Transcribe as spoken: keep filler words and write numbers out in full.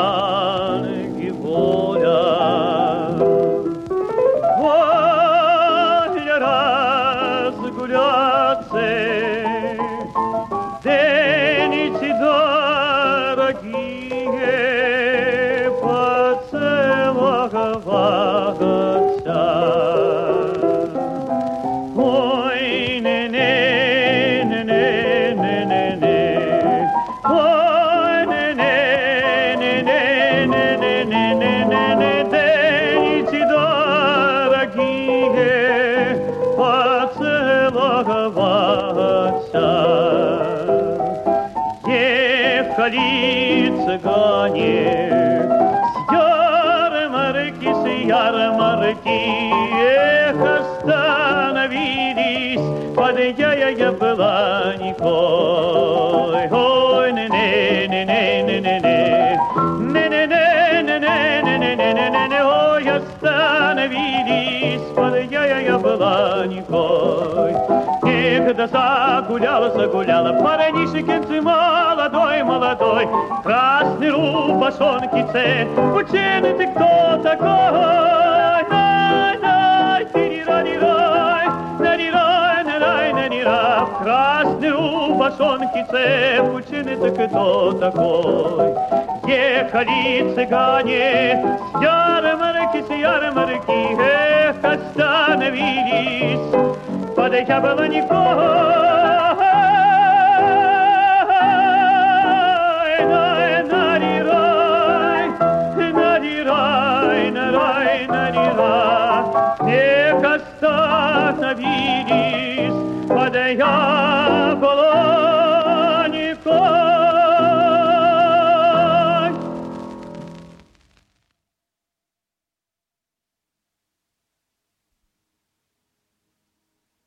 яблони воля. Воля разгуляться, деницы дорогие, поцеловаться. Ой, не-не, не-не, не-не-не, ой, не-не, не-не, не-не-не-не-не, деницы дорогие, поцеловаться. Ехали цыгане с ярмарки, с ярмарки, эх, остановились под яблоникой. Ой, не-не-не-не-не-не-не, не-не-не-не-не-не-не-не-не, ой, остановились под яблоникой. Эх, да загуляла, загуляла, парнишкинцы молодой, молодой, красный рубашонкице, ученый ты кто такой? Най-най, тири-ра-ри-рай, на-ри-рай, на-рай, на-ри-ра, в красной рубашонкице, ученый ты кто такой? Ехали цыгане с ярмарки, с ярмарки, эх, остановились под яблоникой. На-ри-рай, на-ри-рай, на-рай, на-ри-ра, эх, остановились